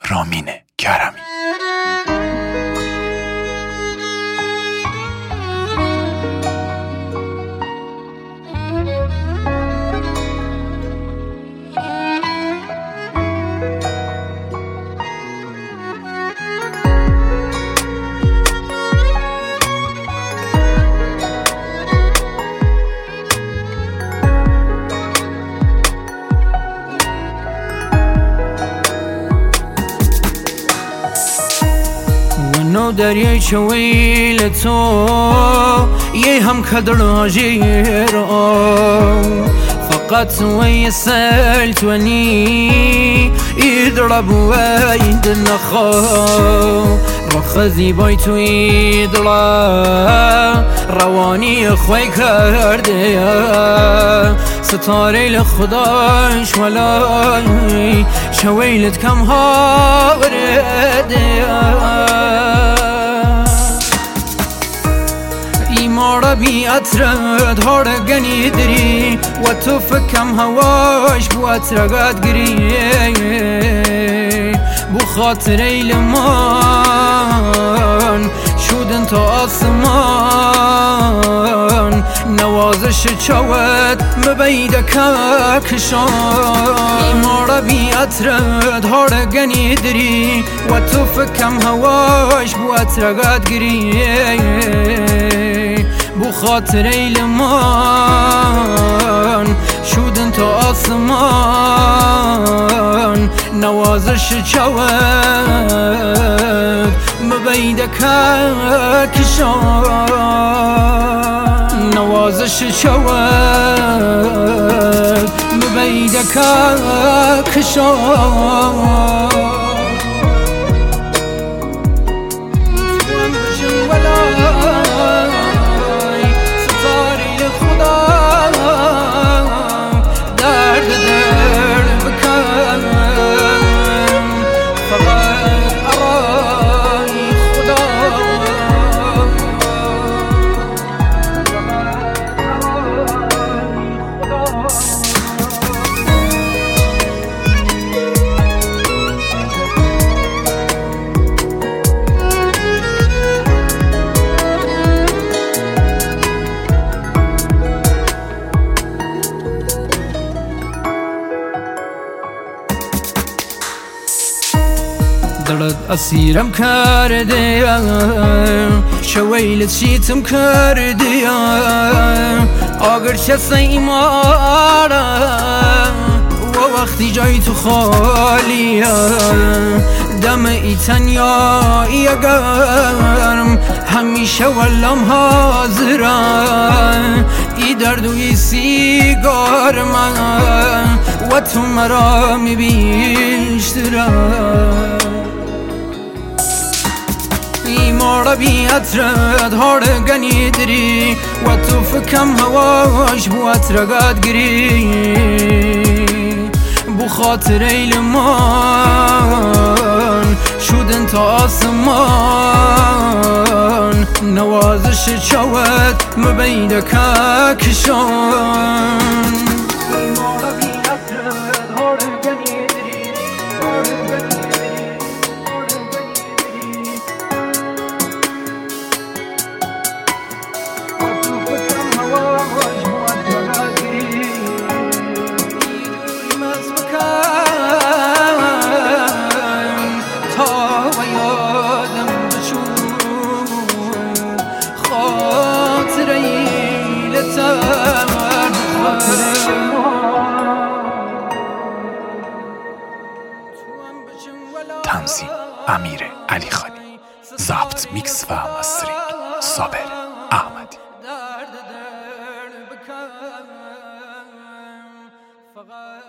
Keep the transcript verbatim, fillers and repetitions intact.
رامین کرمی. نو دریای چویل تو یه هم کدراجی را فقط وی سلت ونی ایدرب وید نخا رخزی بای تو ایدرا روانی خوی کرده ستاره لخداش ولای شویلت کم ها ورده مارا بی اترد هارگنی دری و تو فکم هواش بو اترگاد گری بو خاطر ایلمان شودن تا آسمان نوازش چوت مبیده ککشان مارا بی اترد هارگنی دری و تو فکم هواش بو اترگاد گری بو خاطر ایلمان شودن تا آسمان نوازش چوت مبیده ککشان نوازش چوت مبیده ککشان دلت اسیرم کرده شویلت شیتم کرده اگر چه سیماره و وقتی جای تو خالیه دم ای تنیایی اگرم همیشه ولم حاضرم ای درد و ای سیگار من و تو مرا میبیشترم مارا بی اترد هارگنی دری و تو فکم هواش بو اترگاد گری بو خاطر ایلمان شودن تا آسمان نوازش چوت مبیده ککشان مارا بی اترد هارگنی دری تنظیم امیر علی خانی، ضبط میکس و مسترینگ صابر احمدی.